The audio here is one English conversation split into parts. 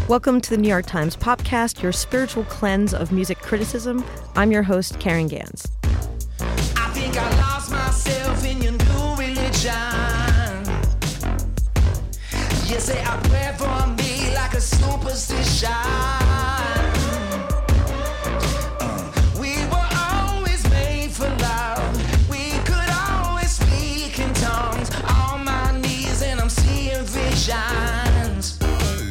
Welcome to the New York Times Popcast, your spiritual cleanse of music criticism. I'm your host, Karen Gans. I think I lost myself in your new religion. You say I pray for me like a superstition. We were always made for love. We could always speak in tongues. On my knees and I'm seeing visions.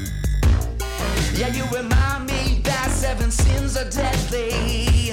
Yeah, you remind me that 7 sins are deadly.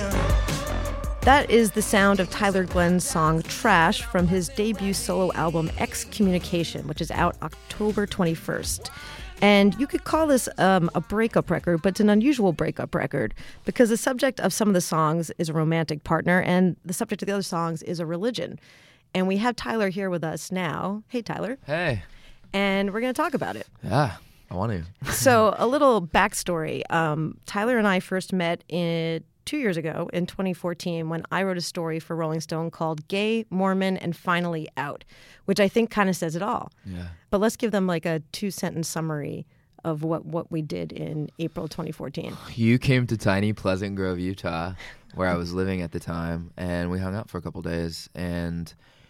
That is the sound of Tyler Glenn's song Trash from his debut solo album Excommunication, which is out October 21st. And you could call this a breakup record, but it's an unusual breakup record because the subject of some of the songs is a romantic partner and the subject of the other songs is a religion. And we have Tyler here with us now. Hey, Tyler. Hey. And we're going to talk about it. Yeah, I want to. So a little backstory. Tyler and I first met 2 years ago in 2014 when I wrote a story for Rolling Stone called Gay, Mormon, and Finally Out, which I think kind of says it all. Yeah. But let's give them like a 2-sentence summary of what we did in April 2014. You came to tiny Pleasant Grove, Utah, where I was living at the time, and we hung out for a couple days, and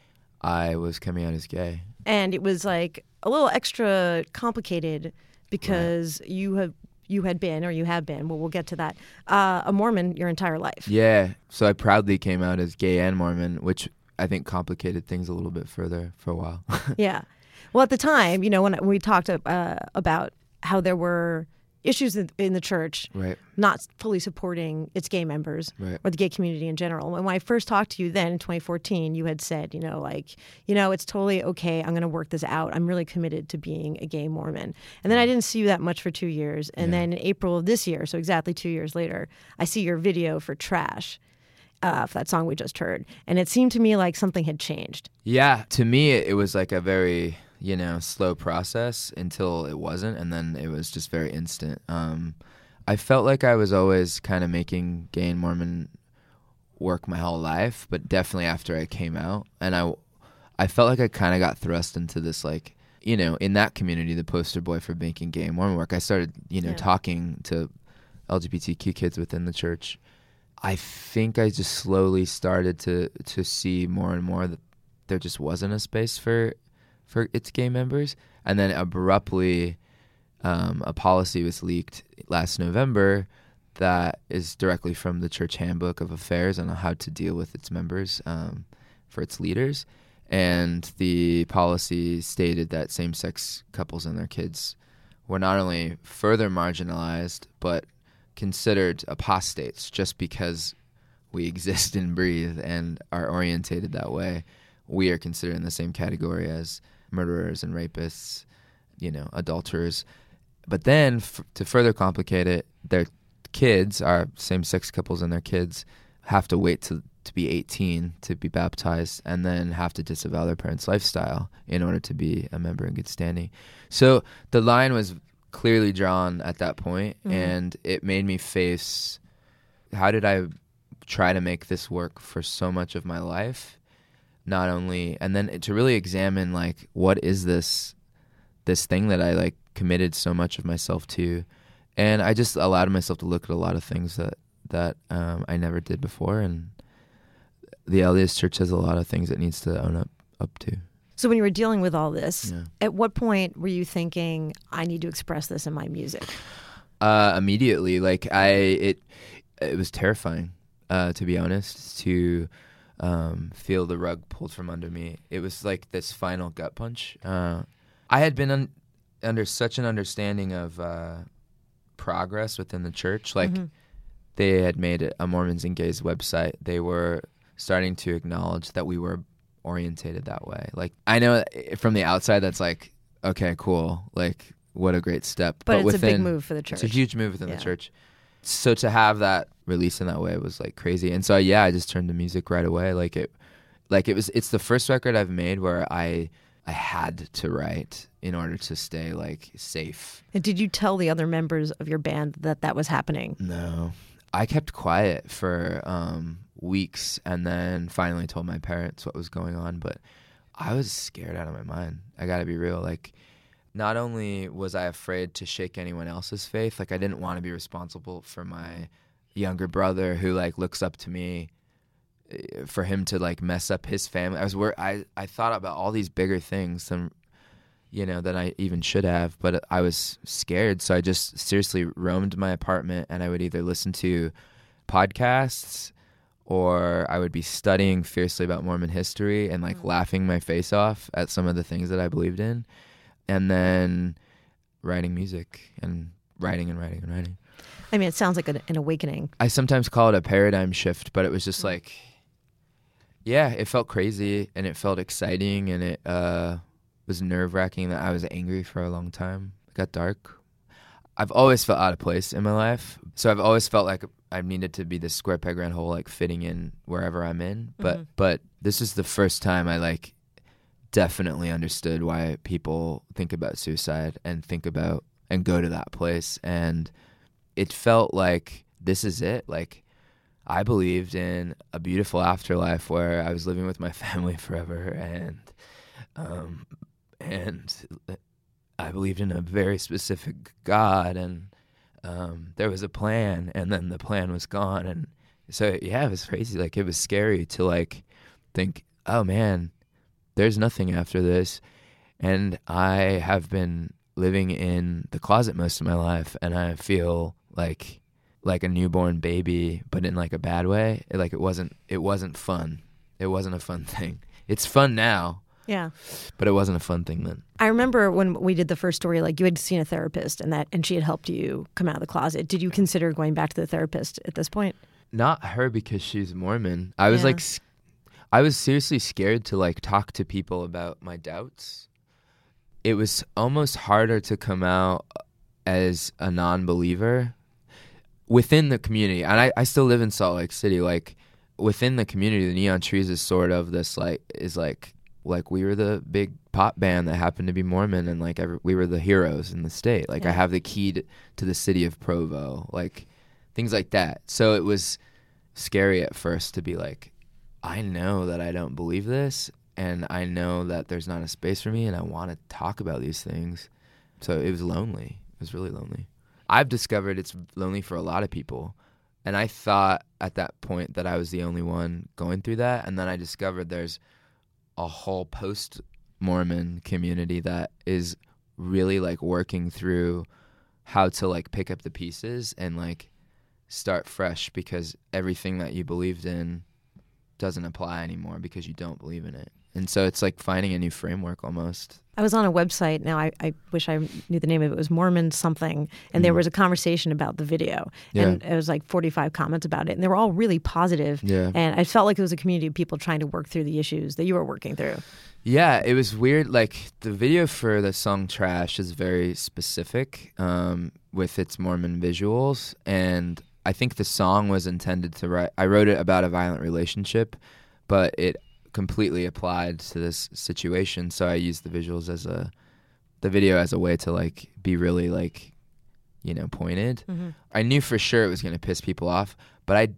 I was coming out as gay. And it was like a little extra complicated because you have been, or you have been, well, we'll get to that, a Mormon your entire life. Yeah, so I proudly came out as gay and Mormon, which I think complicated things a little bit further for a while. Yeah. Well, at the time, when we talked about how there were issues in the church, Right. not fully supporting its gay members, Right. or the gay community in general. And when I first talked to you then in 2014, you had said, it's totally okay. I'm going to work this out. I'm really committed to being a gay Mormon. And then I didn't see you that much for 2 years. And then in April of this year, so exactly 2 years later, I see your video for Trash, for that song we just heard. And it seemed to me like something had changed. Yeah, to me, it was like a very, slow process until it wasn't, and then it was just very instant. I felt like I was always kind of making gay and Mormon work my whole life, but definitely after I came out, and I felt like I kind of got thrust into this, like, in that community, the poster boy for making gay and Mormon work. I started, talking to LGBTQ kids within the church. I think I just slowly started to see more and more that there just wasn't a space for its gay members. And then abruptly, a policy was leaked last November that is directly from the Church Handbook of Affairs on how to deal with its members for its leaders. And the policy stated that same-sex couples and their kids were not only further marginalized, but considered apostates just because we exist and breathe and are orientated that way. We are considered in the same category as murderers and rapists, adulterers. But then, to further complicate it, their kids, our same-sex couples and their kids, have to wait to be 18 to be baptized and then have to disavow their parents' lifestyle in order to be a member in good standing. So the line was clearly drawn at that point, and it made me face, how did I try to make this work for so much of my life? Not only, and then to really examine, like, what is this thing that I committed so much of myself to, and I just allowed myself to look at a lot of things that I never did before, and the LDS Church has a lot of things it needs to own up to. So when you were dealing with all this, at what point were you thinking, I need to express this in my music? Immediately, it was terrifying, to be honest, to feel the rug pulled from under me. It was like this final gut punch. I had been under such an understanding of progress within the church. They had made a Mormons and Gays website. They were starting to acknowledge that we were orientated that way. I know from the outside that's okay, cool. What a great step. But it's a big move for the church. It's a huge move within the church. So to have that released in that way was crazy. And so I just turned to music right away. It's the first record I've made where I had to write in order to stay safe. And did you tell the other members of your band that was happening? No. I kept quiet for weeks and then finally told my parents what was going on, but I was scared out of my mind. I got to be real. not only was I afraid to shake anyone else's faith, like I didn't want to be responsible for my younger brother who like looks up to me, for him to like mess up his family. I thought about all these bigger things than, you know, than I even should have, but I was scared. So I just seriously roamed my apartment, and I would either listen to podcasts or I would be studying fiercely about Mormon history and like laughing my face off at some of the things that I believed in, and then writing music and writing and writing and writing. I mean, it sounds like an awakening. I sometimes call it a paradigm shift, but it was just like, yeah, it felt crazy and it felt exciting, and it was nerve-wracking that I was angry for a long time. It got dark. I've always felt out of place in my life, so I've always felt like I needed to be this square peg round hole, like fitting in wherever I'm in. But this is the first time I like definitely understood why people think about suicide and think about and go to that place, and it felt like this is it. Like I believed in a beautiful afterlife where I was living with my family forever, and I believed in a very specific God, and there was a plan, and then the plan was gone. And so, yeah, it was crazy. Like, it was scary to like think, oh man, there's nothing after this. And I have been living in the closet most of my life, and I feel like a newborn baby, but in like a bad way. It wasn't fun. It wasn't a fun thing. It's fun now. Yeah. But it wasn't a fun thing then. I remember when we did the first story, like you had seen a therapist and she had helped you come out of the closet. Did you consider going back to the therapist at this point? Not her, because she's Mormon. I was I was seriously scared to like talk to people about my doubts. It was almost harder to come out as a non-believer within the community. And I still live in Salt Lake City. Like within the community, the Neon Trees is sort of this like we were the big pop band that happened to be Mormon, and like we were the heroes in the state. Like I have the key to the city of Provo, like things like that. So it was scary at first to be like, I know that I don't believe this, and I know that there's not a space for me, and I want to talk about these things. So it was lonely. It was really lonely. I've discovered it's lonely for a lot of people, and I thought at that point that I was the only one going through that, and then I discovered there's a whole post-Mormon community that is really like working through how to like pick up the pieces and like start fresh, because everything that you believed in doesn't apply anymore because you don't believe in it. And so it's like finding a new framework almost. I was on a website. Now, I wish I knew the name of it. It was Mormon something. And there was a conversation about the video. And it was like 45 comments about it. And they were all really positive. Yeah. And I felt like it was a community of people trying to work through the issues that you were working through. Yeah, it was weird. Like the video for the song Trash is very specific with its Mormon visuals. And I think the song was intended to I wrote it about a violent relationship, but it completely applied to this situation, so I used the visuals the video as a way to like be really like, you know, pointed. Mm-hmm. I knew for sure it was going to piss people off, but I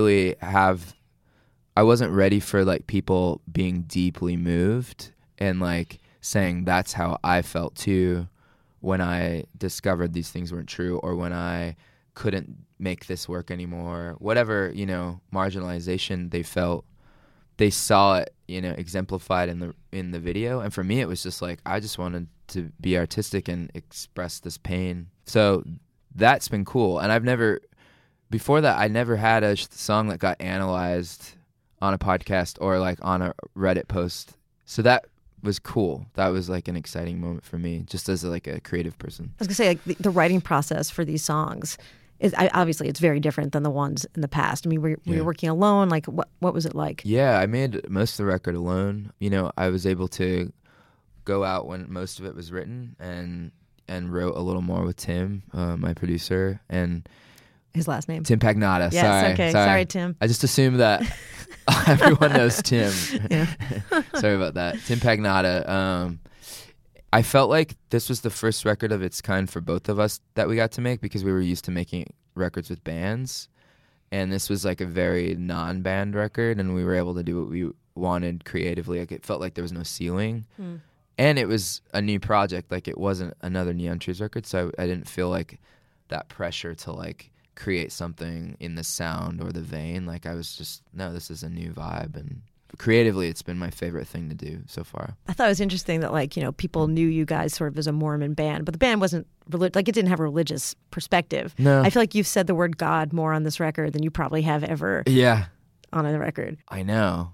wasn't ready for like people being deeply moved and like saying that's how I felt too when I discovered these things weren't true, or when I couldn't make this work anymore, whatever, you know, marginalization they felt. They saw it, you know, exemplified in the video. And for me, it was just like, I just wanted to be artistic and express this pain. So that's been cool. And before that, I never had a song that got analyzed on a podcast or like on a Reddit post. So that was cool. That was like an exciting moment for me, just as like a creative person. I was gonna say, like the writing process for these songs obviously it's very different than the ones in the past. I mean, were you working alone? Like, what was it like? Yeah, I made most of the record alone. You know, I was able to go out when most of it was written and wrote a little more with Tim, my producer, and his last name? Tim Pagnotta. Yes, sorry, Tim. I just assumed that everyone knows Tim. Yeah. Sorry about that. Tim Pagnotta. I felt like this was the first record of its kind for both of us that we got to make, because we were used to making records with bands. And this was like a very non-band record, and we were able to do what we wanted creatively. Like, it felt like there was no ceiling. And it was a new project. Like, it wasn't another Neon Trees record, so I didn't feel like that pressure to like create something in the sound or the vein. Like, I was just, no, this is a new vibe, and creatively it's been my favorite thing to do so far. I thought it was interesting that, like, you know, people knew you guys sort of as a Mormon band, but the band wasn't like, it didn't have a religious perspective. No. I feel like you've said the word God more on this record than you probably have ever Yeah, on a record. I know.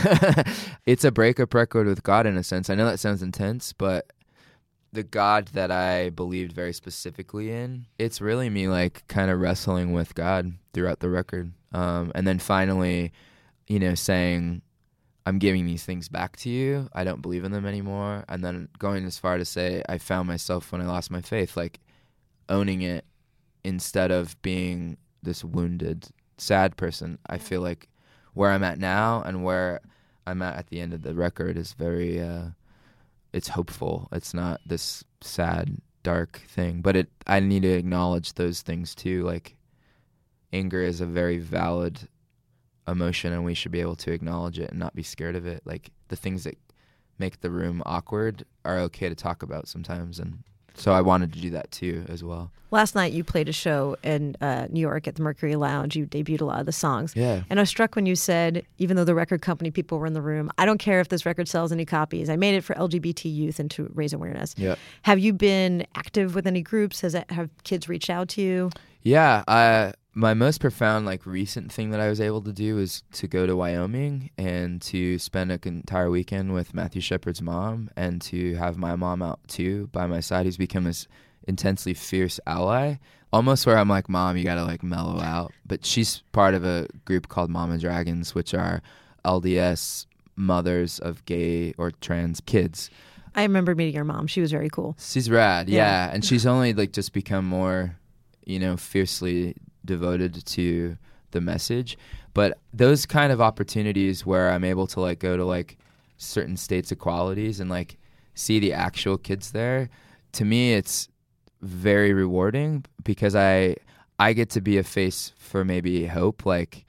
It's a breakup record with God in a sense. I know that sounds intense, but the God that I believed very specifically in, it's really me like kind of wrestling with God throughout the record. And then finally, you know, saying, I'm giving these things back to you. I don't believe in them anymore. And then going as far to say, I found myself when I lost my faith, like owning it instead of being this wounded, sad person. I feel like where I'm at now and where I'm at the end of the record is very, it's hopeful. It's not this sad, dark thing. But I need to acknowledge those things too. Like, anger is a very valid emotion, and we should be able to acknowledge it and not be scared of it. Like, the things that make the room awkward are okay to talk about sometimes, and so I wanted to do that too as well. Last night you played a show in New York at the Mercury Lounge. You debuted a lot of the songs. Yeah. And I was struck when you said, even though the record company people were in the room, I don't care if this record sells any copies. I made it for LGBT youth and to raise awareness. Yeah. Have you been active with any groups? Have kids reached out to you? Yeah. My most profound, like, recent thing that I was able to do is to go to Wyoming and to spend an entire weekend with Matthew Shepard's mom, and to have my mom out too by my side, who's become this intensely fierce ally, almost where I'm like, Mom, you gotta like mellow out. But she's part of a group called Mama Dragons, which are LDS mothers of gay or trans kids. I remember meeting your mom. She was very cool. She's rad, yeah. And she's only like just become more, you know, fiercely devoted to the message. But those kind of opportunities where I'm able to like go to like certain states equalities and like see the actual kids there, to me it's very rewarding, because I get to be a face for maybe hope. Like,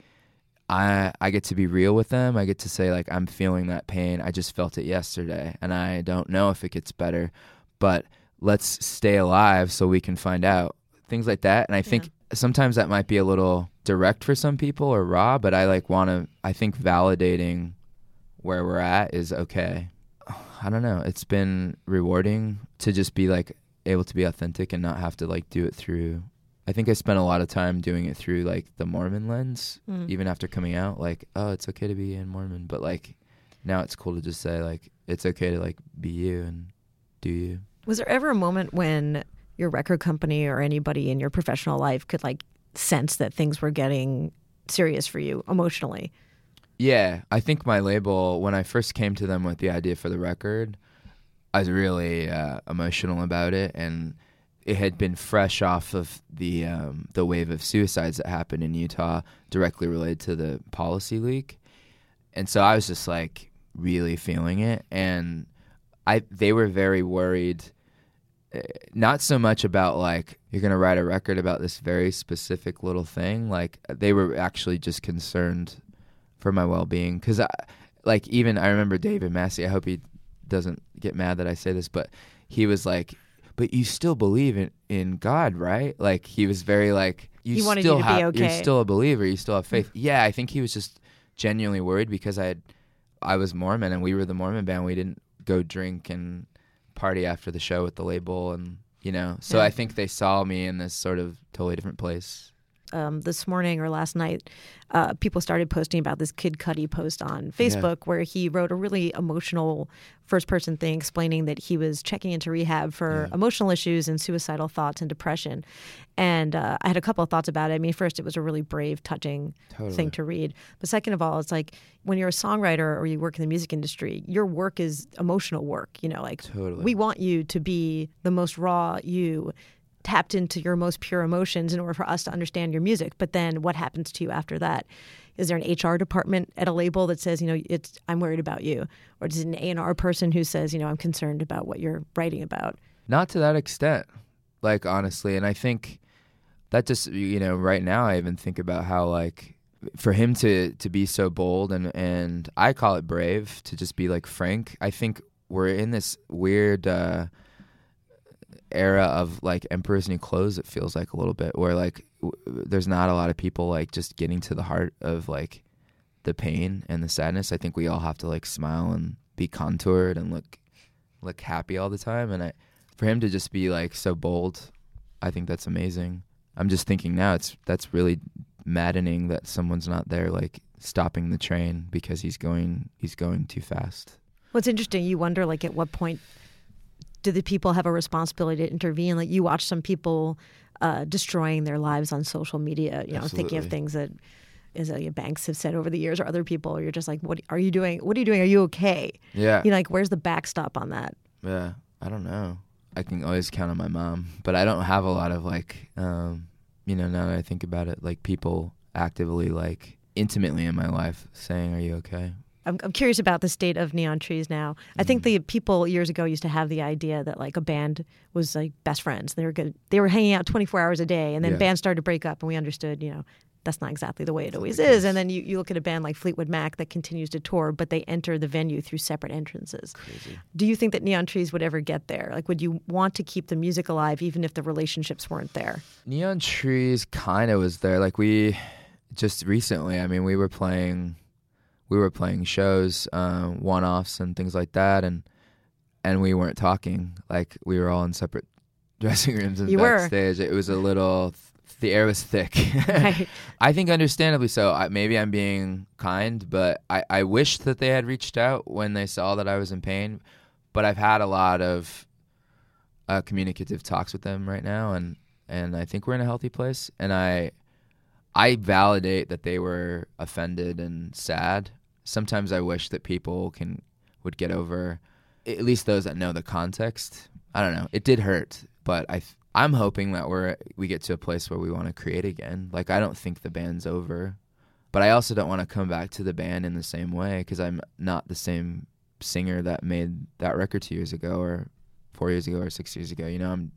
I get to be real with them. I get to say, like, I'm feeling that pain. I just felt it yesterday, and I don't know if it gets better, but let's stay alive so we can find out. Things like that. And I think sometimes that might be a little direct for some people or raw, but I think validating where we're at is okay. I don't know. It's been rewarding to just be like able to be authentic and not have to like do it through. I think I spent a lot of time doing it through like the Mormon lens, even after coming out, like, oh, it's okay to be in Mormon. But like now it's cool to just say like, it's okay to like be you and do you. Was there ever a moment when your record company or anybody in your professional life could like sense that things were getting serious for you emotionally? Yeah, I think my label, when I first came to them with the idea for the record, I was really emotional about it, and it had been fresh off of the wave of suicides that happened in Utah, directly related to the policy leak, and so I was just like really feeling it, and they were very worried. Not so much about like, you're going to write a record about this very specific little thing. Like, they were actually just concerned for my well-being. Because I remember David Massey, I hope he doesn't get mad that I say this, but he was like, but you still believe in God, right? Like, he was very like, he wanted you to be okay. You're still a believer, you still have faith. Yeah, I think he was just genuinely worried because I was Mormon and we were the Mormon band. We didn't go drink and party after the show with the label, and you know, so I think they saw me in this sort of totally different place. This morning or last night, people started posting about this Kid Cudi post on Facebook where he wrote a really emotional first-person thing explaining that he was checking into rehab for emotional issues and suicidal thoughts and depression. And I had a couple of thoughts about it. I mean, first, it was a really brave, touching thing to read. But second of all, it's like when you're a songwriter or you work in the music industry, your work is emotional work. You know, like we want you to be the most raw you, tapped into your most pure emotions in order for us to understand your music. But then what happens to you after that? Is there an HR department at a label that says, you know, I'm worried about you? Or is it an A&R person who says, you know, I'm concerned about what you're writing about? Not to that extent, like, honestly. And I think that just, you know, right now I even think about how, like, for him to be so bold and I call it brave, to just be like frank. I think we're in this weird era of like Emperor's New Clothes. It feels like a little bit where like there's not a lot of people like just getting to the heart of like the pain and the sadness. I think we all have to like smile and be contoured and look happy all the time. And for him to just be like so bold, I think that's amazing. I'm just thinking now that's really maddening that someone's not there like stopping the train because he's going too fast. What's interesting, you wonder like at what point do the people have a responsibility to intervene? Like you watch some people destroying their lives on social media, you know, Absolutely. thinking of things that banks have said over the years or other people. You're just like, what are you doing? What are you doing? Are you okay? Yeah. You know, like where's the backstop on that? Yeah, I don't know. I can always count on my mom, but I don't have a lot of like, you know, now that I think about it, like people actively like intimately in my life saying, "Are you okay?" I'm curious about the state of Neon Trees now. I think the people years ago used to have the idea that like a band was like best friends. They were good. They were hanging out 24 hours a day, and then Yeah. bands started to break up, and we understood, you know, that's not exactly the way it always is. And then you look at a band like Fleetwood Mac that continues to tour, but they enter the venue through separate entrances. Crazy. Do you think that Neon Trees would ever get there? Like, would you want to keep the music alive even if the relationships weren't there? Neon Trees kind of was there. Like we just recently, I mean, we were playing shows, one-offs and things like that, and we weren't talking. Like we were all in separate dressing rooms and You were. backstage. It was a little. The air was thick. Right. I think understandably so. Maybe I'm being kind, but I wish that they had reached out when they saw that I was in pain. But I've had a lot of communicative talks with them right now, and I think we're in a healthy place. And I validate that they were offended and sad. Sometimes I wish that people would get over, at least those that know the context. I don't know. It did hurt, but I'm hoping that we get to a place where we want to create again. Like, I don't think the band's over, but I also don't want to come back to the band in the same way because I'm not the same singer that made that record 2 years ago or 4 years ago or 6 years ago. You know, I'm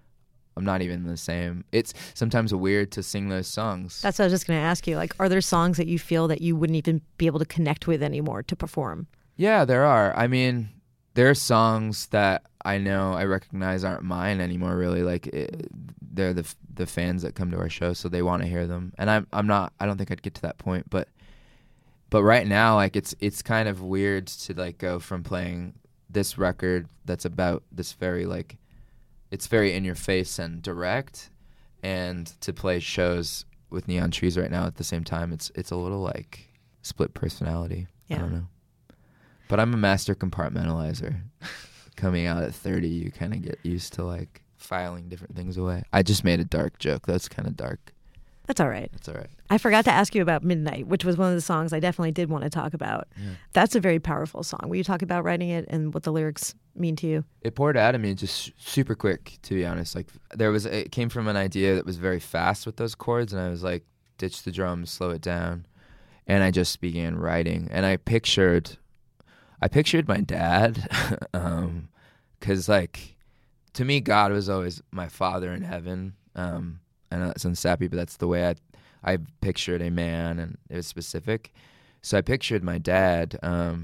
not even the same. It's sometimes weird to sing those songs. That's what I was just going to ask you. Like, are there songs that you feel that you wouldn't even be able to connect with anymore to perform? Yeah, there are. I mean, there are songs that I know I recognize aren't mine anymore. Really, like they're the fans that come to our show, so they want to hear them. And I'm not. I don't think I'd get to that point. But right now, like it's kind of weird to like go from playing this record that's about this very like it's very in your face and direct, and to play shows with Neon Trees right now at the same time. It's a little like split personality. Yeah. I don't know. But I'm a master compartmentalizer. Coming out at 30, you kind of get used to like filing different things away. I just made a dark joke. That's kind of dark. That's all right. That's all right. I forgot to ask you about Midnight, which was one of the songs I definitely did want to talk about. Yeah. That's a very powerful song. Will you talk about writing it and what the lyrics mean to you? It poured out of me just super quick, to be honest. Like it came from an idea that was very fast with those chords, and I was like, ditch the drums, slow it down, and I just began writing. And I pictured my dad, because like to me, God was always my father in heaven. I know that sounds sappy, but that's the way I pictured a man, and it was specific. So I pictured my dad,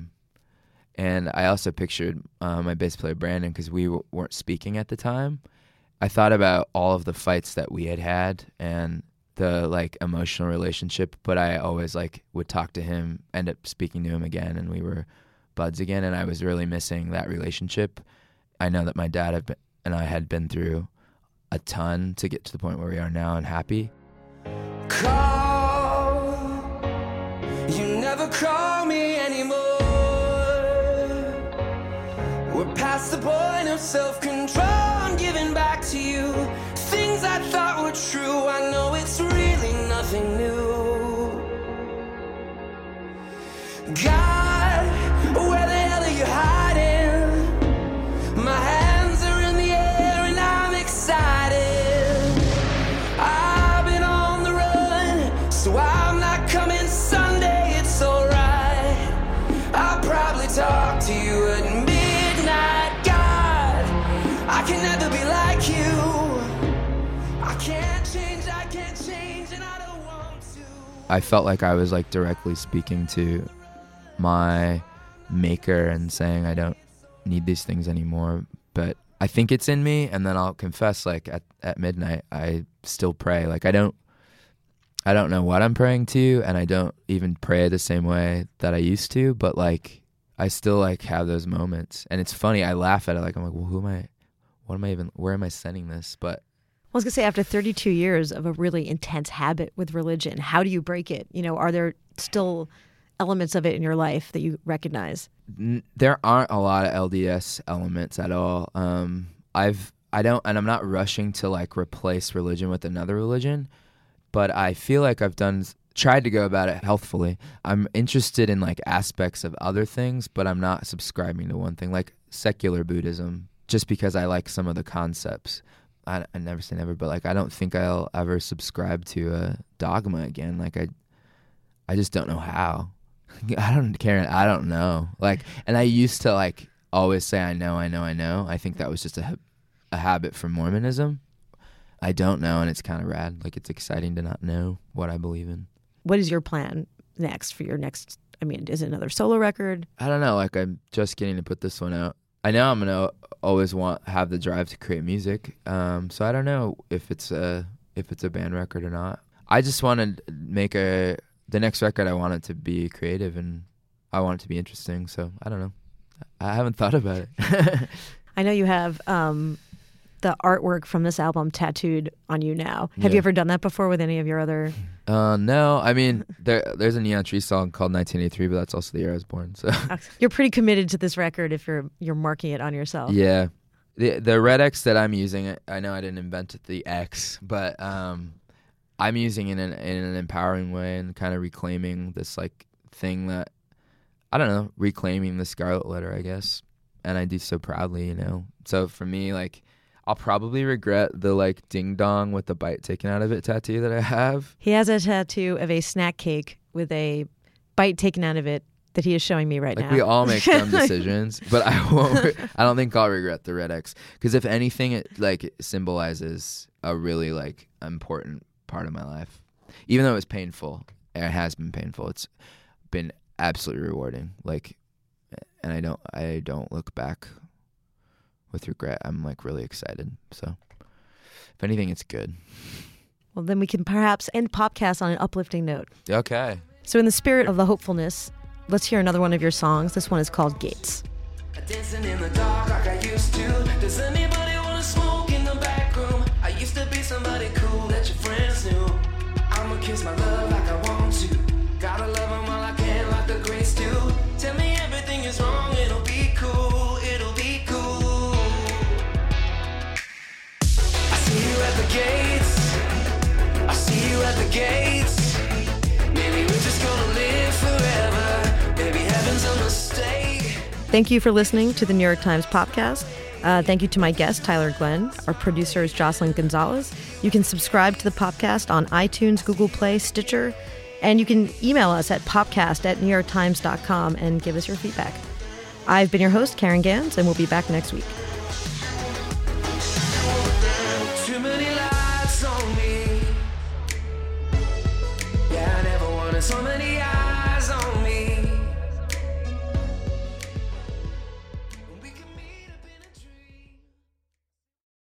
and I also pictured my bass player Brandon, because we weren't speaking at the time. I thought about all of the fights that we had and the like emotional relationship, but I always like would talk to him, end up speaking to him again, and we were buds again, and I was really missing that relationship. I know that my dad and I had been through a ton to get to the point where we are now and happy. Call, you never call me anymore. We're past the point of self-control. I'm giving back to you things I thought were true. I know it's really nothing new. God, where the hell are you hiding? My hands are in the air and I'm excited. I've been on the run, so I'm not coming Sunday, it's alright. I'll probably talk to you at midnight. God, I can never be like you. I can't change, and I don't want to. I felt like I was like directly speaking to my maker and saying I don't need these things anymore. But I think it's in me, and then I'll confess, like at midnight, I still pray. Like I don't know what I'm praying to, and I don't even pray the same way that I used to, but like I still like have those moments. And it's funny, I laugh at it, like I'm like, well, where am I sending this? But I was going to say, after 32 years of a really intense habit with religion, how do you break it? You know, are there still elements of it in your life that you recognize? There aren't a lot of LDS elements at all. I'm not rushing to like replace religion with another religion, but I feel like I've tried to go about it healthfully. I'm interested in like aspects of other things, but I'm not subscribing to one thing, like secular Buddhism, just because I like some of the concepts. I never say never, but like I don't think I'll ever subscribe to a dogma again. Like I just don't know how. I don't care. I don't know. Like, and I used to like always say I know. I think that was just a habit from Mormonism. I don't know, and it's kind of rad. Like, it's exciting to not know what I believe in. What is your plan next for your next? I mean, is it another solo record? I don't know. Like, I'm just getting to put this one out. I know I'm gonna always have the drive to create music. So I don't know if it's a band record or not. I just want to make the next record. I want it to be creative and I want it to be interesting. So I don't know. I haven't thought about it. I know you have the artwork from this album tattooed on you now. Have you ever done that before with any of your other? No. I mean, there's a Neon Tree song called 1983, but that's also the year I was born. So you're pretty committed to this record if you're marking it on yourself. Yeah. The red X that I'm using, I know I didn't invent the X, but I'm using it in an empowering way and kind of reclaiming this like thing that, I don't know, reclaiming the Scarlet Letter, I guess. And I do so proudly, you know. So for me, like, I'll probably regret the like ding dong with the bite taken out of it tattoo that I have. He has a tattoo of a snack cake with a bite taken out of it that he is showing me right now. Like, we all make dumb decisions, but I don't think I'll regret the red X, because if anything, it like symbolizes a really like important part of my life. Even though it was painful, it has been painful. It's been absolutely rewarding. Like, and I don't look back with regret. I'm like really excited. So if anything, it's good. Well, then we can perhaps end Popcast on an uplifting note. Okay. So in the spirit of the hopefulness, let's hear another one of your songs. This one is called Gates. Dancing in the dark like I used to. Does anybody want to smoke in the back room? I used to be somebody cool that your friends knew. I'ma kiss my love like I want to. Gotta love him while I can, like the greats do. Tell me everything is wrong, it'll be cool, it'll be cool. I see you at the gates. I see you at the gates. Maybe we're just gonna live forever. Maybe heaven's a mistake. Thank you for listening to the New York Times Popcast. Thank you to my guest, Tyler Glenn. Our producer is Jocelyn Gonzalez. You can subscribe to the Popcast on iTunes, Google Play, Stitcher, and you can email us at popcast@newyorktimes.com and give us your feedback. I've been your host, Karen Gans, and we'll be back next week.